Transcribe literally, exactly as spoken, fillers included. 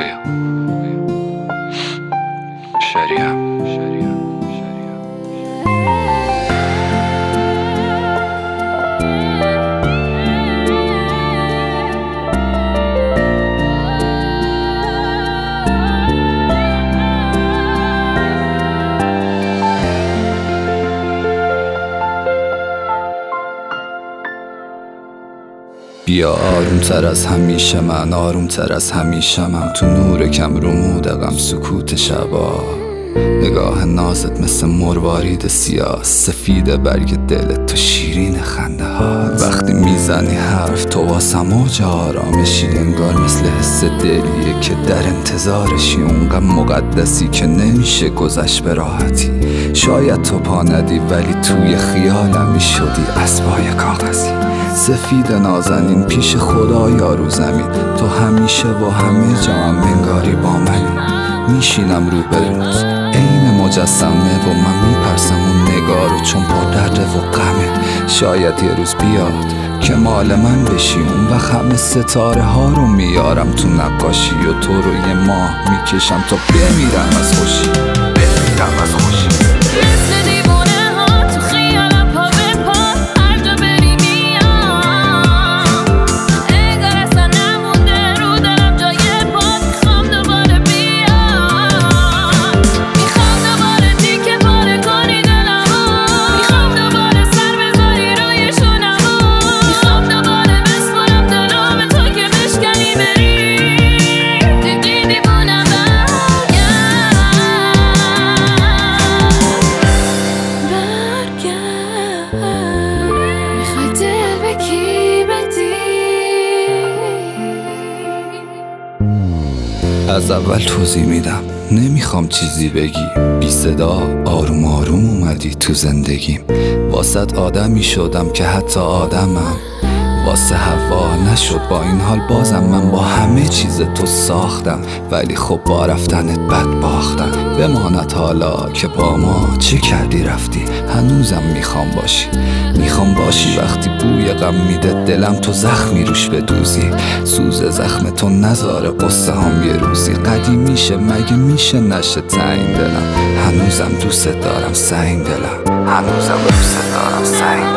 خوبی شریعم شریعم بیا آروم تر از همیشه من، آروم تر از همیشه من، تو نور کم رمودقم سکوت شبا. نگاه نازت مثل مروارید سیاه، سفید برگ دلت تو شیرین خنده هات. وقتی میزنی حرف تو واسم اوج آرامشی، انگار مثل حس دلیه که در انتظارشی، اونقدر مقدسی که نمیشه گذشت به راحتی. شاید تو پا ندی ولی توی خیالم میشدی اسبای کاغذی، سفید نازنین پیش خدا یارو زمین. تو همیشه و همه جا هم انگاری با منی، میشینم رو بروت عین مجسمه و من میپرسم اون نگارو چون پر درده و غمه. شاید یه روز بیاد که مال من بشی، اون وقت همه ستاره ها رو میارم تو نقاشی و تو رو یه ماه میکشم تا بمیرم از خوشی، بمیرم از خوشی. از اول توضیح میدم، نمیخوام چیزی بگی، بی صدا آروم آروم اومدی تو زندگیم. واسط آدمی شدم که حتی آدمم واسه هوا نشد، با این حال بازم من با همه چیز تو ساختم. ولی خب با رفتنت بد باختم، بماند حالا که با ما چه کردی رفتی. هنوزم میخوام باشی، میخوام باشی وقتی بوی غم میده دلم، تو زخمی روش بدوزی. سوز زخم تو نذاره قصه هم یه روزی قدیم میشه، مگه میشه نشه تعیین دلم. هنوزم دوست دارم سنگ دلم، هنوزم دوست دارم سنگ